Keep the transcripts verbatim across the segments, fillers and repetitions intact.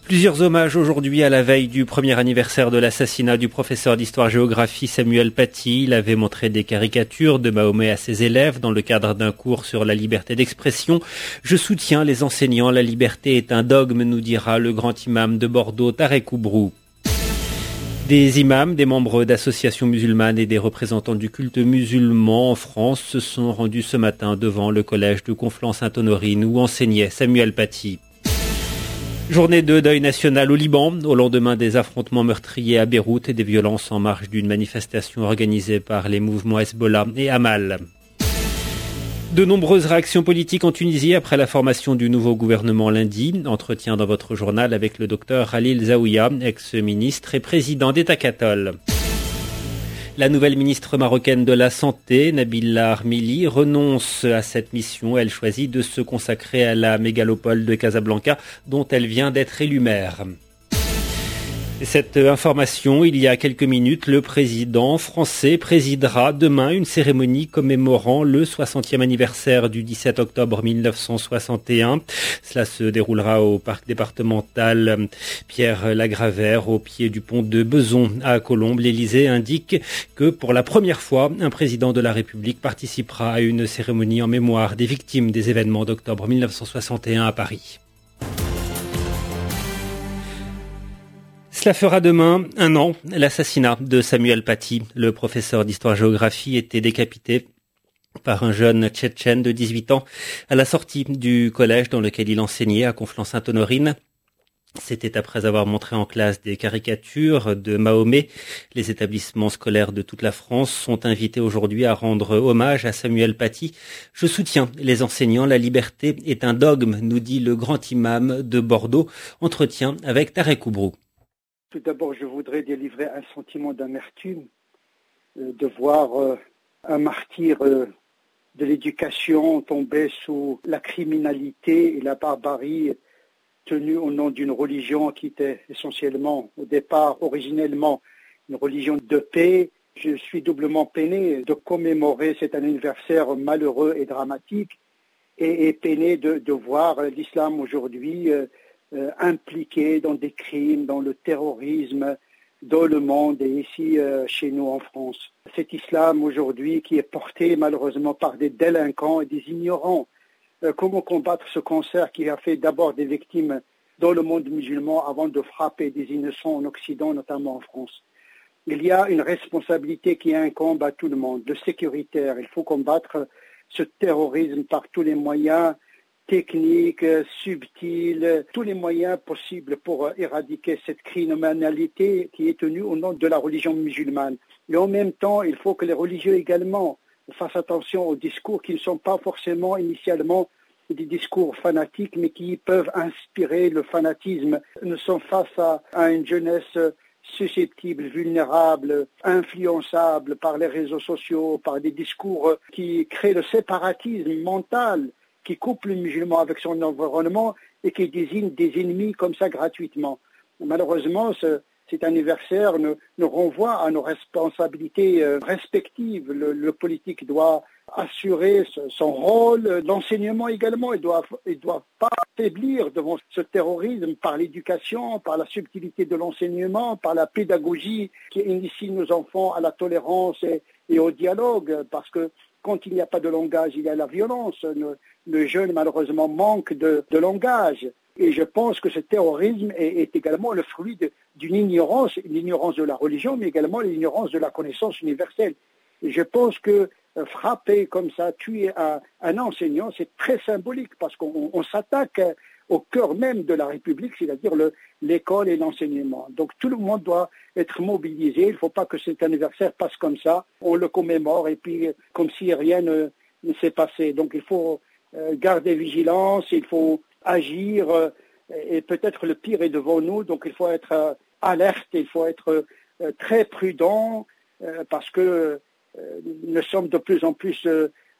Plusieurs hommages aujourd'hui à la veille du premier anniversaire de l'assassinat du professeur d'histoire-géographie Samuel Paty. Il avait montré des caricatures de Mahomet à ses élèves dans le cadre d'un cours sur la liberté d'expression. Je soutiens les enseignants, la liberté est un dogme, nous dira le grand imam de Bordeaux, Tarek Oubrou. Des imams, des membres d'associations musulmanes et des représentants du culte musulman en France se sont rendus ce matin devant le collège de Conflans-Sainte-Honorine où enseignait Samuel Paty. Journée de deuil national au Liban, au lendemain des affrontements meurtriers à Beyrouth et des violences en marge d'une manifestation organisée par les mouvements Hezbollah et Hamal. De nombreuses réactions politiques en Tunisie après la formation du nouveau gouvernement lundi. Entretien dans votre journal avec le docteur Khalil Zaouia, ex-ministre et président d'État catholique. La nouvelle ministre marocaine de la Santé, Nabila Armili, renonce à cette mission. Elle choisit de se consacrer à la mégalopole de Casablanca, dont elle vient d'être élue maire. Cette information, il y a quelques minutes, le président français présidera demain une cérémonie commémorant le soixantième anniversaire du dix-sept octobre mille neuf cent soixante et un. Cela se déroulera au parc départemental Pierre-Lagravère, au pied du pont de Bezons à Colombes. L'Élysée indique que pour la première fois, un président de la République participera à une cérémonie en mémoire des victimes des événements d'octobre mille neuf cent soixante et un à Paris. Cela fera demain un an, l'assassinat de Samuel Paty. Le professeur d'histoire-géographie était décapité par un jeune tchétchène de dix-huit ans à la sortie du collège dans lequel il enseignait à Conflans-Sainte-Honorine. C'était après avoir montré en classe des caricatures de Mahomet. Les établissements scolaires de toute la France sont invités aujourd'hui à rendre hommage à Samuel Paty. Je soutiens les enseignants, la liberté est un dogme, nous dit le grand imam de Bordeaux. Entretien avec Tarek Oubrou. Tout d'abord, je voudrais délivrer un sentiment d'amertume, euh, de voir euh, un martyr euh, de l'éducation tomber sous la criminalité et la barbarie tenue au nom d'une religion qui était essentiellement, au départ, originellement, une religion de paix. Je suis doublement peiné de commémorer cet anniversaire malheureux et dramatique et, et peiné de, de voir l'islam aujourd'hui euh, Euh, impliqués dans des crimes, dans le terrorisme, dans le monde et ici euh, chez nous en France. Cet islam aujourd'hui qui est porté malheureusement par des délinquants et des ignorants. Euh, comment combattre ce cancer qui a fait d'abord des victimes dans le monde musulman avant de frapper des innocents en Occident, notamment en France? Il y a une responsabilité qui incombe à tout le monde, le sécuritaire. Il faut combattre ce terrorisme par tous les moyens techniques, subtiles, tous les moyens possibles pour éradiquer cette criminalité qui est tenue au nom de la religion musulmane. Et en même temps, il faut que les religieux également fassent attention aux discours qui ne sont pas forcément initialement des discours fanatiques, mais qui peuvent inspirer le fanatisme. Nous sommes face à, à une jeunesse susceptible, vulnérable, influençable par les réseaux sociaux, par des discours qui créent le séparatisme mental, qui coupe le musulman avec son environnement et qui désigne des ennemis comme ça gratuitement. Malheureusement, ce, cet anniversaire nous, nous renvoie à nos responsabilités euh, respectives. Le, le politique doit assurer ce, son rôle, l'enseignement également, il doit, il doit pas faiblir devant ce terrorisme par l'éducation, par la subtilité de l'enseignement, par la pédagogie qui initie nos enfants à la tolérance et, et au dialogue, parce que quand il n'y a pas de langage, il y a la violence. Le, le jeune, malheureusement, manque de, de langage. Et je pense que ce terrorisme est, est également le fruit d'une ignorance, l'ignorance de la religion, mais également l'ignorance de la connaissance universelle. Et je pense que euh, frapper comme ça, tuer un, un enseignant, c'est très symbolique parce qu'on on s'attaque au cœur même de la République, c'est-à-dire le, l'école et l'enseignement. Donc tout le monde doit être mobilisé. Il ne faut pas que cet anniversaire passe comme ça. On le commémore et puis comme si rien ne, ne s'est passé. Donc il faut euh, garder vigilance, il faut agir euh, et peut-être le pire est devant nous. Donc il faut être euh, alerte, il faut être euh, très prudent euh, parce que euh, nous sommes de plus en plus euh,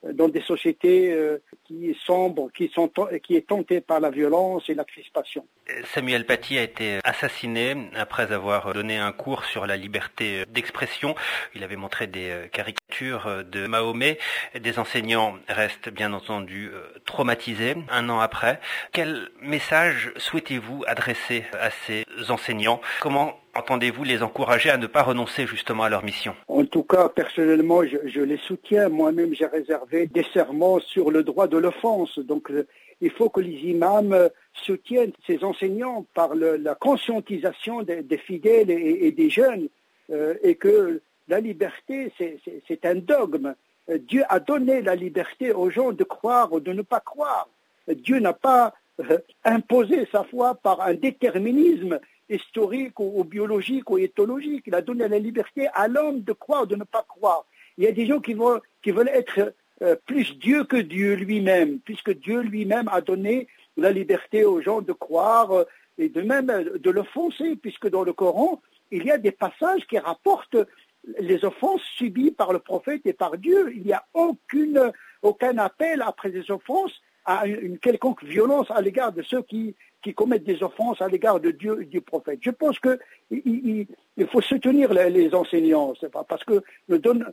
dans des sociétés euh, qui sombrent, qui sont qui est tentée par la violence et la crispation. Samuel Paty a été assassiné après avoir donné un cours sur la liberté d'expression. Il avait montré des caricatures de Mahomet. Des enseignants restent bien entendu traumatisés un an après. Quel message souhaitez-vous adresser à ces enseignants ? Comment entendez-vous les encourager à ne pas renoncer justement à leur mission ? En tout cas, personnellement, je, je les soutiens. Moi-même, j'ai réservé des serments sur le droit de l'offense. Donc, euh, il faut que les imams soutiennent ces enseignants par le, la conscientisation des, des fidèles et, et des jeunes, euh, et que la liberté, c'est, c'est, c'est un dogme. Dieu a donné la liberté aux gens de croire ou de ne pas croire. Dieu n'a pas euh, imposé sa foi par un déterminisme historique ou, ou biologique ou éthologique. Il a donné la liberté à l'homme de croire ou de ne pas croire. Il y a des gens qui, vont, qui veulent être euh, plus Dieu que Dieu lui-même, puisque Dieu lui-même a donné la liberté aux gens de croire euh, et de même euh, de l'offenser, puisque dans le Coran, il y a des passages qui rapportent les offenses subies par le prophète et par Dieu. Il n'y a aucune, aucun appel après les offenses à une quelconque violence à l'égard de ceux qui, qui commettent des offenses à l'égard de Dieu et du prophète. Je pense qu'il il, il faut soutenir les, les enseignants, c'est pas parce que nous donnent,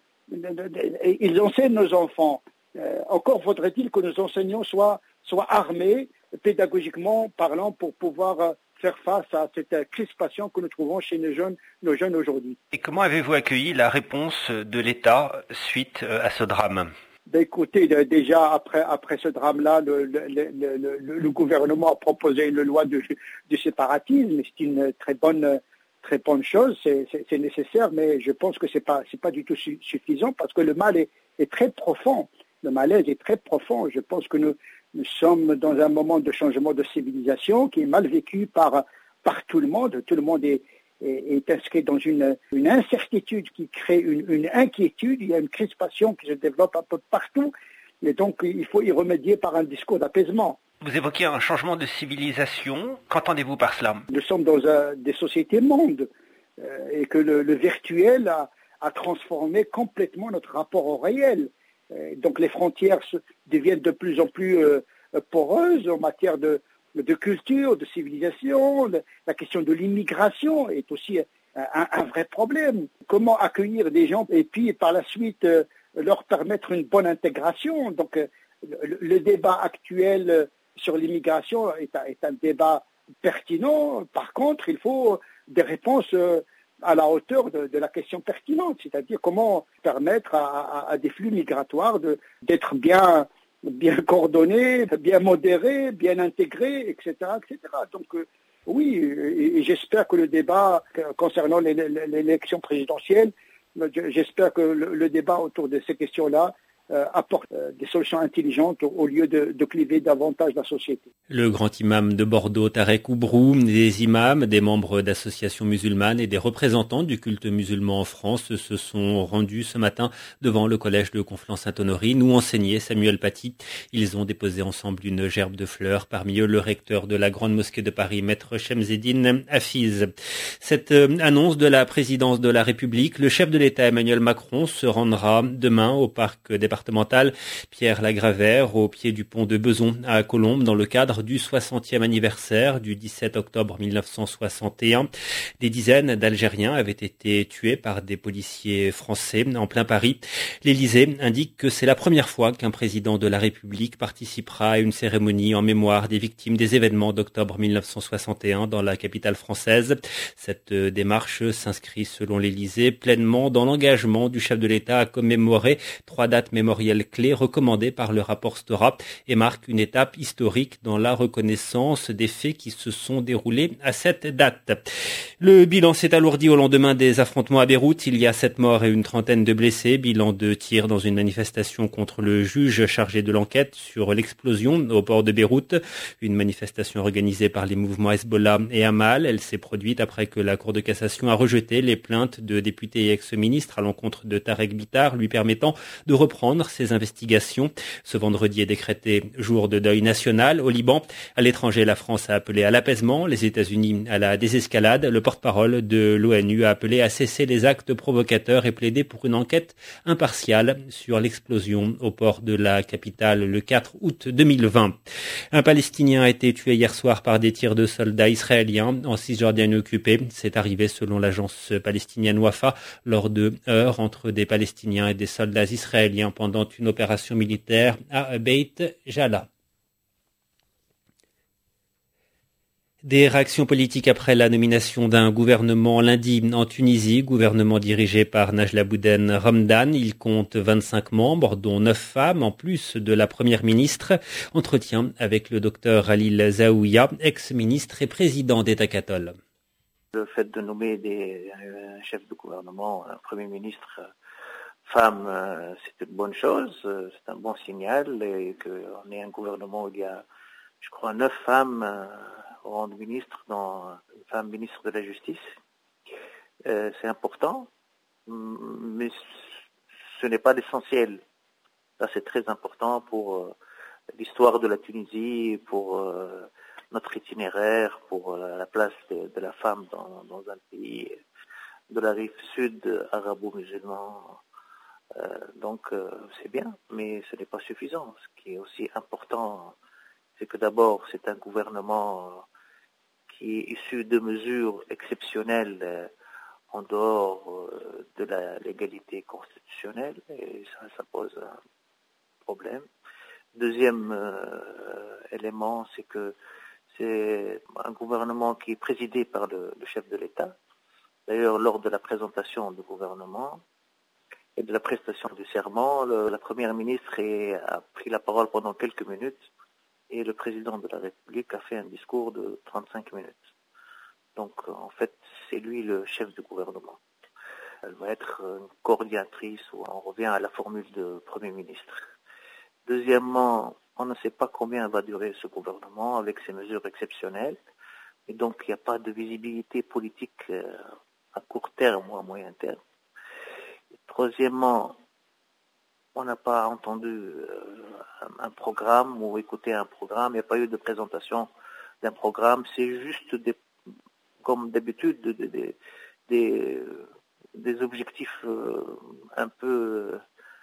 ils enseignent nos enfants. Euh, encore faudrait-il que nos enseignants soient, soient armés, pédagogiquement parlant, pour pouvoir faire face à cette crispation que nous trouvons chez nos jeunes, nos jeunes aujourd'hui. Et comment avez-vous accueilli la réponse de l'État suite à ce drame ? Ben écoutez, déjà après après ce drame-là, le, le, le, le, le gouvernement a proposé une loi de, de séparatisme. C'est une très bonne très bonne chose, c'est, c'est, c'est nécessaire, mais je pense que c'est pas c'est pas du tout su, suffisant parce que le mal est, est très profond. Le malaise est très profond. Je pense que nous nous sommes dans un moment de changement de civilisation qui est mal vécu par par tout le monde. Tout le monde est est inscrit dans une, une incertitude qui crée une, une inquiétude. Il y a une crispation qui se développe un peu partout. Et donc, il faut y remédier par un discours d'apaisement. Vous évoquez un changement de civilisation. Qu'entendez-vous par cela ? Nous sommes dans un, des sociétés mondes euh, et que le, le virtuel a, a transformé complètement notre rapport au réel. Euh, donc, les frontières se, deviennent de plus en plus euh, poreuses en matière de de culture, de civilisation. La question de l'immigration est aussi un, un vrai problème. Comment accueillir des gens et puis par la suite euh, leur permettre une bonne intégration. Donc euh, le, le débat actuel sur l'immigration est un, est un débat pertinent. Par contre, il faut des réponses euh, à la hauteur de, de la question pertinente, c'est-à-dire comment permettre à, à, à des flux migratoires de, d'être bien bien coordonné, bien modéré, bien intégré, et cetera, et cetera. Donc euh, oui, et, et j'espère que le débat concernant l'élection présidentielle, j'espère que le, le débat autour de ces questions-là euh, apporte euh, des solutions intelligentes au, au lieu de, de cliver davantage la société. Le grand imam de Bordeaux, Tarek Oubrou, des imams, des membres d'associations musulmanes et des représentants du culte musulman en France se sont rendus ce matin devant le collège de Conflans-Sainte-Honorine où enseignait Samuel Paty. Ils ont déposé ensemble une gerbe de fleurs, parmi eux le recteur de la grande mosquée de Paris, maître Chemseddine Hafiz. Cette euh, annonce de la présidence de la République, le chef de l'État Emmanuel Macron se rendra demain au parc départemental Pierre Lagravère au pied du pont de Bezons à Colombes dans le cadre du soixantième anniversaire du dix-sept octobre mille neuf cent soixante et un. Des dizaines d'Algériens avaient été tués par des policiers français en plein Paris. L'Élysée indique que c'est la première fois qu'un président de la République participera à une cérémonie en mémoire des victimes des événements d'octobre mille neuf cent soixante et un dans la capitale française. Cette démarche s'inscrit selon l'Élysée pleinement dans l'engagement du chef de l'État à commémorer trois dates mémorielles clés recommandées par le rapport Stora et marque une étape historique dans la reconnaissance des faits qui se sont déroulés à cette date. Le bilan s'est alourdi au lendemain des affrontements à Beyrouth. Il y a sept morts et une trentaine de blessés. Bilan de tirs dans une manifestation contre le juge chargé de l'enquête sur l'explosion au port de Beyrouth. Une manifestation organisée par les mouvements Hezbollah et Amal. Elle s'est produite après que la Cour de cassation a rejeté les plaintes de députés et ex-ministres à l'encontre de Tarek Bitar, lui permettant de reprendre reprendre ses investigations. Ce vendredi est décrété jour de deuil national au Liban. À l'étranger, la France a appelé à l'apaisement, les États-Unis à la désescalade. Le porte-parole de l'ONU a appelé à cesser les actes provocateurs et plaidé pour une enquête impartiale sur l'explosion au port de la capitale le quatre août deux mille vingt. Un Palestinien a été tué hier soir par des tirs de soldats israéliens en Cisjordanie occupée. C'est arrivé selon l'agence palestinienne Wafa lors de heurts entre des Palestiniens et des soldats israéliens pendant une opération militaire à Beit Jala. Des réactions politiques après la nomination d'un gouvernement lundi en Tunisie, gouvernement dirigé par Najla Bouden Ramdan. Il compte vingt-cinq membres, dont neuf femmes, en plus de la première ministre. Entretien avec le docteur Halil Zaouia, ex-ministre et président d'État catholique. Le fait de nommer des euh, chefs de gouvernement, un premier ministre femme, euh, c'est une bonne chose, euh, c'est un bon signal, et qu'on ait un gouvernement où il y a, je crois, neuf femmes euh, au rang de ministre, dont une femme ministre de la Justice. Euh, c'est important, mais ce n'est pas l'essentiel. Ça, c'est très important pour euh, l'histoire de la Tunisie, pour euh, notre itinéraire, pour euh, la place de, de la femme dans, dans un pays de la rive sud arabo-musulman. Euh, donc euh, c'est bien, mais ce n'est pas suffisant. Ce qui est aussi important, c'est que d'abord c'est un gouvernement qui est issu de mesures exceptionnelles euh, en dehors euh, de la légalité constitutionnelle, et ça, ça pose un problème. Deuxième euh, élément, c'est que c'est un gouvernement qui est présidé par le, le chef de l'État. D'ailleurs, lors de la présentation du gouvernement et de la prestation du serment, le, la première ministre est, a pris la parole pendant quelques minutes et le président de la République a fait un discours de trente-cinq minutes. Donc, en fait, c'est lui le chef du gouvernement. Elle va être une coordinatrice, ou on revient à la formule de Premier ministre. Deuxièmement, on ne sait pas combien va durer ce gouvernement avec ces mesures exceptionnelles. Et donc, il n'y a pas de visibilité politique à court terme ou à moyen terme. Et troisièmement, on n'a pas entendu un programme ou écouté un programme. Il n'y a pas eu de présentation d'un programme. C'est juste, des, comme d'habitude, des, des, des, des objectifs un peu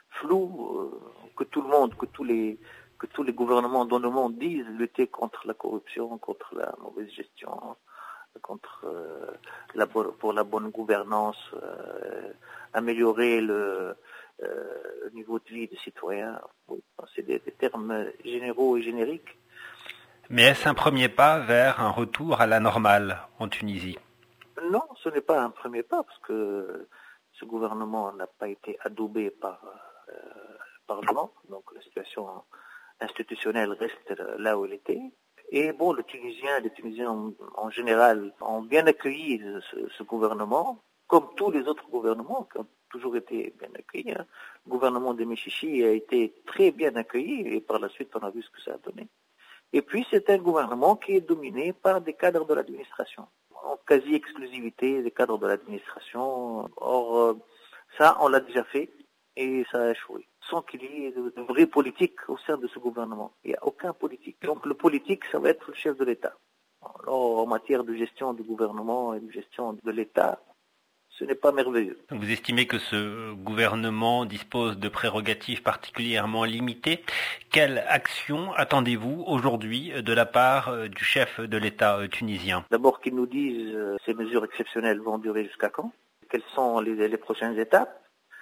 flous que tout le monde, que tous les que tous les gouvernements dans le monde disent lutter contre la corruption, contre la mauvaise gestion, contre euh, la pour la bonne gouvernance, euh, améliorer le, euh, le niveau de vie des citoyens. Oui, c'est des, des termes généraux et génériques. Mais est-ce un premier pas vers un retour à la normale en Tunisie? Non, ce n'est pas un premier pas, parce que ce gouvernement n'a pas été adoubé par euh, le Parlement, donc la situation institutionnelle reste là où elle était. Et bon, le Tunisien, les Tunisiens en, en général ont bien accueilli ce, ce gouvernement, comme tous les autres gouvernements qui ont toujours été bien accueillis. Hein. Le gouvernement de Mechichi a été très bien accueilli et par la suite on a vu ce que ça a donné. Et puis c'est un gouvernement qui est dominé par des cadres de l'administration, en quasi-exclusivité des cadres de l'administration. Or, ça on l'a déjà fait et ça a échoué. Sans qu'il y ait de, de vraie politique au sein de ce gouvernement. Il n'y a aucun politique. Donc le politique, ça va être le chef de l'État. Alors, en matière de gestion du gouvernement et de gestion de l'État, ce n'est pas merveilleux. Vous estimez que ce gouvernement dispose de prérogatives particulièrement limitées. Quelle action attendez-vous aujourd'hui de la part du chef de l'État tunisien? D'abord qu'ils nous disent euh, ces mesures exceptionnelles vont durer jusqu'à quand? Quelles sont les, les prochaines étapes?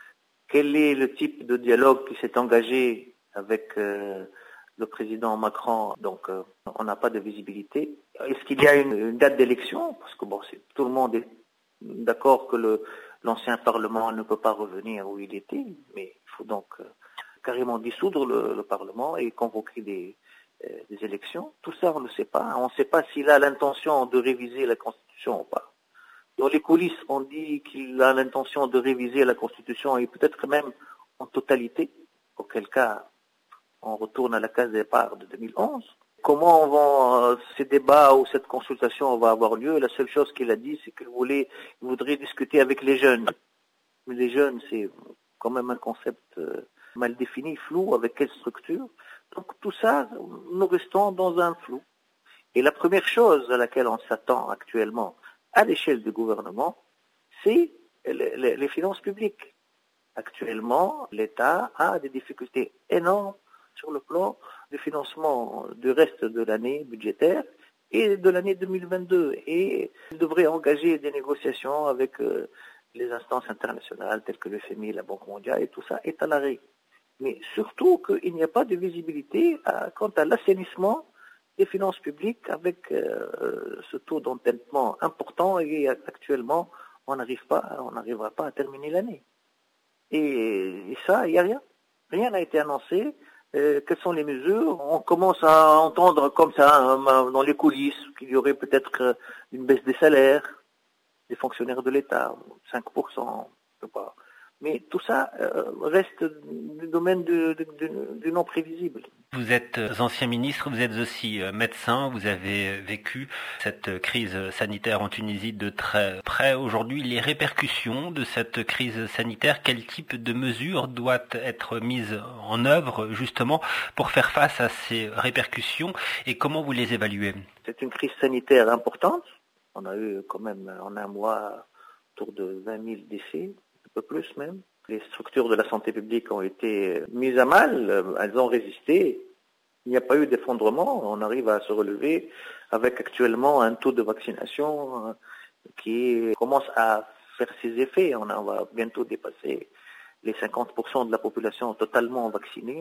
Quel est le type de dialogue qui s'est engagé avec euh, le président Macron? Donc, euh, on n'a pas de visibilité. Est-ce qu'il y a une, une date d'élection? Parce que bon, c'est, tout le monde est d'accord que le, l'ancien Parlement ne peut pas revenir où il était, mais il faut donc euh, carrément dissoudre le, le Parlement et convoquer des, euh, des élections. Tout ça, on ne sait pas. On ne sait pas s'il a l'intention de réviser la Constitution ou pas. Dans les coulisses, on dit qu'il a l'intention de réviser la Constitution et peut-être même en totalité, auquel cas on retourne à la case départ de deux mille onze. Comment vont euh, ces débats ou cette consultation va avoir lieu? La seule chose qu'il a dit, c'est qu'il voulait, il voudrait discuter avec les jeunes. Mais les jeunes, c'est quand même un concept euh, mal défini, flou, avec quelle structure. Donc tout ça, nous restons dans un flou. Et la première chose à laquelle on s'attend actuellement à l'échelle du gouvernement, c'est les, les finances publiques. Actuellement, l'État a des difficultés énormes sur le plan du financement du reste de l'année budgétaire et de l'année deux mille vingt-deux. Et il devrait engager des négociations avec euh, les instances internationales telles que le F M I, la Banque mondiale, et tout ça est à l'arrêt. Mais surtout qu'il n'y a pas de visibilité à, quant à l'assainissement des finances publiques avec euh, ce taux d'endettement important et actuellement, on n'arrive pas, on n'arrivera pas à terminer l'année. Et, et ça, il n'y a rien. Rien n'a été annoncé. Euh, quelles sont les mesures? On commence à entendre comme ça hein, dans les coulisses qu'il y aurait peut-être une baisse des salaires des fonctionnaires de l'État, cinq pour cent, je sais pas. Mais tout ça euh, reste du domaine du, du, du non prévisible. Vous êtes ancien ministre, vous êtes aussi médecin, vous avez vécu cette crise sanitaire en Tunisie de très près. Aujourd'hui, les répercussions de cette crise sanitaire, quel type de mesures doivent être mises en œuvre justement pour faire face à ces répercussions et comment vous les évaluez? C'est une crise sanitaire importante. On a eu quand même en un mois autour de vingt mille décès. Un peu plus même. Les structures de la santé publique ont été mises à mal, elles ont résisté. Il n'y a pas eu d'effondrement, on arrive à se relever avec actuellement un taux de vaccination qui commence à faire ses effets. On va bientôt dépasser les cinquante pour cent de la population totalement vaccinée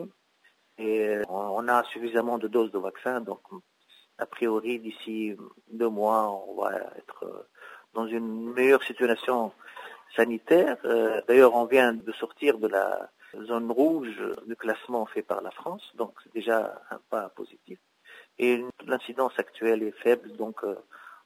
et on a suffisamment de doses de vaccin, donc a priori d'ici deux mois on va être dans une meilleure situation sanitaire. Euh, d'ailleurs, on vient de sortir de la zone rouge du classement fait par la France, donc c'est déjà un pas positif. Et l'incidence actuelle est faible, donc euh,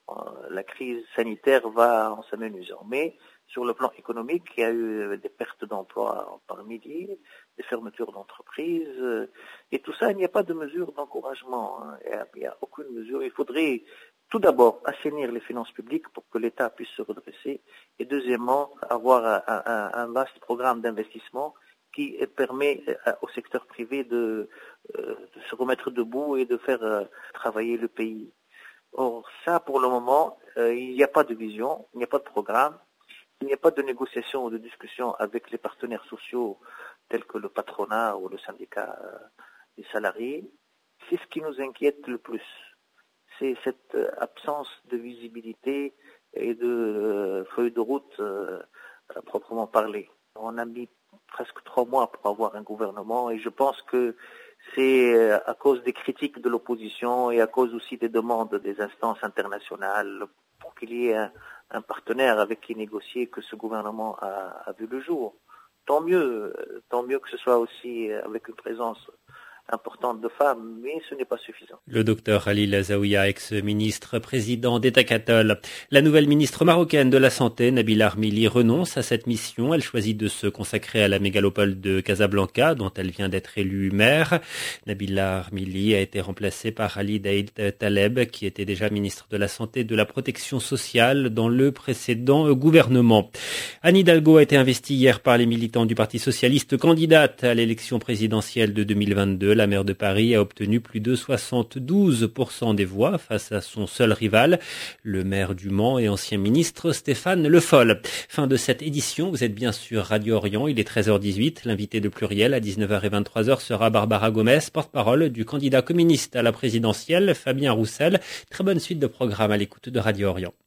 la crise sanitaire va en s'amenuisant. Mais sur le plan économique, il y a eu des pertes d'emplois par milliers, des fermetures d'entreprises, euh, et tout ça, il n'y a pas de mesure d'encouragement. Hein. Il n'y a, a aucune mesure. Il faudrait tout d'abord, assainir les finances publiques pour que l'État puisse se redresser et deuxièmement, avoir un, un, un vaste programme d'investissement qui permet au secteur privé de, de se remettre debout et de faire travailler le pays. Or, ça, pour le moment, euh, il n'y a pas de vision, il n'y a pas de programme, il n'y a pas de négociation ou de discussion avec les partenaires sociaux tels que le patronat ou le syndicat des salariés. C'est ce qui nous inquiète le plus. C'est cette absence de visibilité et de euh, feuille de route euh, à proprement parler. On a mis presque trois mois pour avoir un gouvernement et je pense que c'est à cause des critiques de l'opposition et à cause aussi des demandes des instances internationales pour qu'il y ait un, un partenaire avec qui négocier que ce gouvernement a, a vu le jour. Tant mieux, tant mieux que ce soit aussi avec une présence importante de femmes, mais ce n'est pas suffisant. Le docteur Halil Zaouia, ex-ministre, président d'Etakattol. La nouvelle ministre marocaine de la Santé, Nabila Armili, renonce à cette mission. Elle choisit de se consacrer à la mégalopole de Casablanca, dont elle vient d'être élue maire. Nabila Armili a été remplacée par Ali Daïd Taleb, qui était déjà ministre de la Santé et de la Protection sociale dans le précédent gouvernement. Anne Hidalgo a été investie hier par les militants du Parti socialiste, candidate à l'élection présidentielle de deux mille vingt-deux. La maire de Paris a obtenu plus de soixante-douze pour cent des voix face à son seul rival, le maire du Mans et ancien ministre Stéphane Le Foll. Fin de cette édition, vous êtes bien sur Radio Orient, il est treize heures dix-huit. L'invité de Pluriel à dix-neuf heures vingt-trois sera Barbara Gomez, porte-parole du candidat communiste à la présidentielle, Fabien Roussel. Très bonne suite de programme à l'écoute de Radio Orient.